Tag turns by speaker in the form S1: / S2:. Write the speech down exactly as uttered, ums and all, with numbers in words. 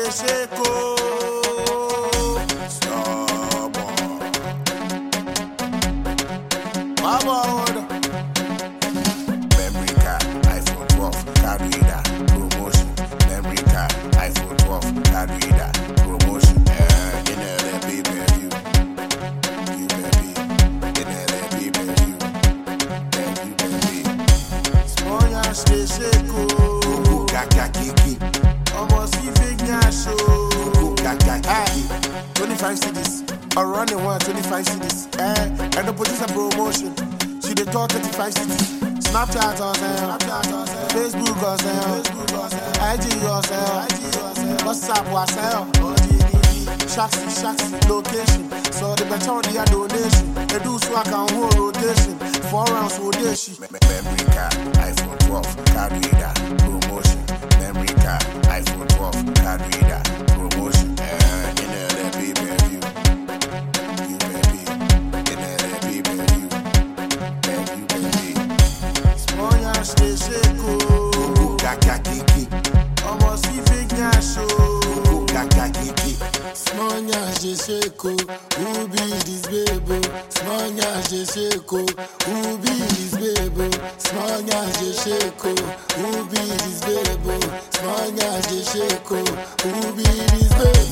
S1: they shake, oh. Stop, Mama, memory card, iPhone twelve, card reader, promotion. Memory card, iPhone twelve, card reader, promotion. Uh, in L A pay-per-view, you baby. In L A pay-per-view, then you baby. Small yash they shake, oh. Kaka kiki, almost even yash, oh. Kaka kiki, twenty-five cities, around the world, twenty-five cities. Eh, and the producer promotion. She dey talk thirty-five cities. Snapchat yourself, Facebook yourself, I G yourself, WhatsApp yourself. Shaxi, Shaxi, location. So the better on the donation. They do so I can hold rotation. Four rounds rotation. Memory card, iPhone twelve, card reader, promotion. Memory card, iPhone twelve, card reader, promotion. Uh, in L A pay-per-view, you baby. In L A pay-per-view, then you baby. Small yash they shake, oh. Kaka kiki, almost even yash, oh. Kaka kiki.
S2: Small yash they shake, oh. Who be this baby? Small yash they shake, oh. Who be this baby? Small yash they shake, oh. Who be this baby? Small yash they shake, oh. Who be this baby?